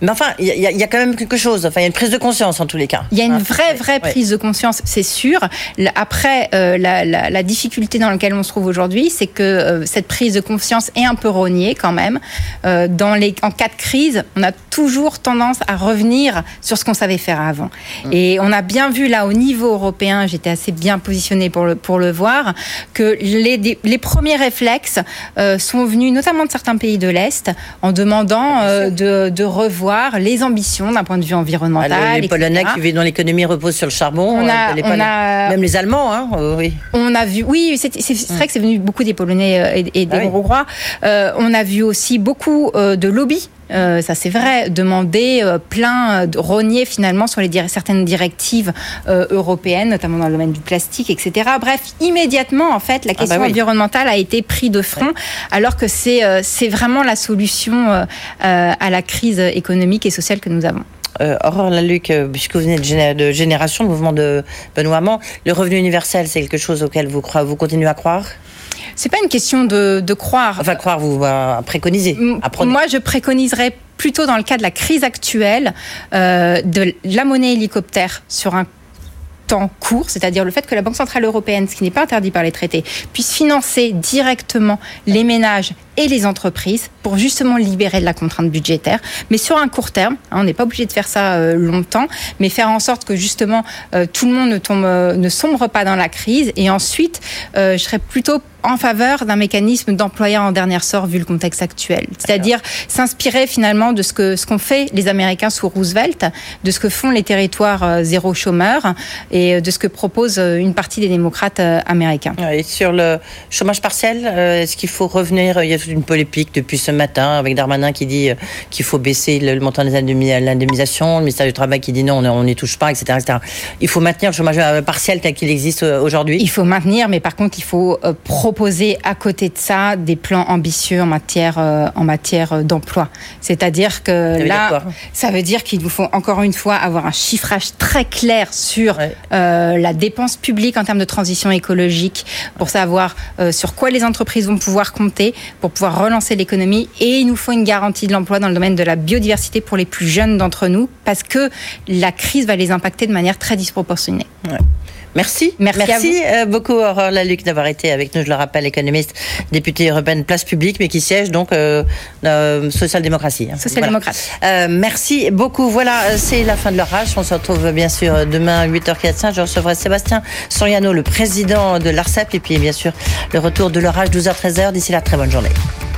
Mais enfin, il y, y a quand même quelque chose. Enfin, il y a une prise de conscience en tous les cas. Il y a une hein. vraie, vraie ouais. prise de conscience, c'est sûr. Après, euh, la, la, la difficulté dans laquelle on se trouve aujourd'hui, c'est que euh, cette prise de conscience est un peu rognée quand même. Euh, dans les, en cas de crise, on a toujours tendance à revenir sur ce qu'on savait faire avant. Mmh. Et on a bien vu là au niveau européen, j'étais assez bien positionnée pour le, pour le voir, que les, les premiers réflexes euh, sont venus notamment de certains pays de l'Est en demandant euh, de, de revoir les ambitions d'un point de vue environnemental. Ah, les, les Polonais qui vivent dans l'économie reposent sur le charbon. On a, les on a, même les Allemands, hein, euh, oui. On a vu, oui, c'est, c'est, c'est vrai que c'est venu beaucoup des Polonais et, et des ah, Hongrois. Oui. Euh, on a vu aussi beaucoup euh, de lobbies. Euh, ça c'est vrai, demander euh, plein de rogner finalement sur les dir- certaines directives euh, européennes, notamment dans le domaine du plastique, et cetera. Bref, immédiatement en fait, la question ah bah oui. environnementale a été prise de front, ouais. alors que c'est euh, c'est vraiment la solution euh, euh, à la crise économique et sociale que nous avons. Euh, Aurore Laluc, euh, puisque vous venez de, géné- de Génération, le mouvement de Benoît Hamon, le revenu universel, c'est quelque chose auquel vous, croyez, vous continuez à croire ? C'est pas une question de, de croire. Enfin, croire, vous euh, préconisez. Apprenez. Moi, je préconiserais plutôt dans le cas de la crise actuelle euh, de la monnaie hélicoptère sur un temps court, c'est-à-dire le fait que la Banque Centrale Européenne, ce qui n'est pas interdit par les traités, puisse financer directement les ménages et les entreprises pour justement libérer de la contrainte budgétaire, mais sur un court terme, hein, on n'est pas obligé de faire ça euh, longtemps, mais faire en sorte que justement euh, tout le monde ne tombe, euh, ne sombre pas dans la crise, et ensuite euh, je serais plutôt en faveur d'un mécanisme d'employeur en dernier ressort vu le contexte actuel, c'est-à-dire Alors. s'inspirer finalement de ce que ce qu'ont fait les Américains sous Roosevelt, de ce que font les territoires euh, zéro chômeur et de ce que propose euh, une partie des démocrates euh, américains. Et sur le chômage partiel, euh, est-ce qu'il faut revenir? Il y a toute une polémique depuis ce matin avec Darmanin qui dit qu'il faut baisser le montant des indemnisations, le ministère du Travail qui dit non, on n'y touche pas, et cetera, et cetera. Il faut maintenir le chômage partiel tel qu'il existe aujourd'hui. Il faut maintenir, mais par contre, il faut euh, proposer à côté de ça des plans ambitieux en matière euh, en matière d'emploi. C'est-à-dire que ça là, ça veut dire qu'il vous faut encore une fois avoir un chiffrage très clair sur ouais. euh, la dépense publique en termes de transition écologique, pour savoir euh, sur quoi les entreprises vont pouvoir compter pour pouvoir relancer l'économie, et il nous faut une garantie de l'emploi dans le domaine de la biodiversité pour les plus jeunes d'entre nous, parce que la crise va les impacter de manière très disproportionnée. Ouais. Merci. Merci, Merci à vous. beaucoup Aurore Laluc d'avoir été avec nous, je le rappelle, économiste, députée européenne Place Publique, mais qui siège donc euh, euh, social-démocratie. Hein. Social-démocrate. Voilà. Euh, merci beaucoup. Voilà, c'est la fin de l'orage. On se retrouve bien sûr demain à huit heures quarante-cinq. Je recevrai Sébastien Soriano, le président de l'Arcep, et puis bien sûr le retour de l'orage douze heures treize heures. D'ici là, très bonne journée.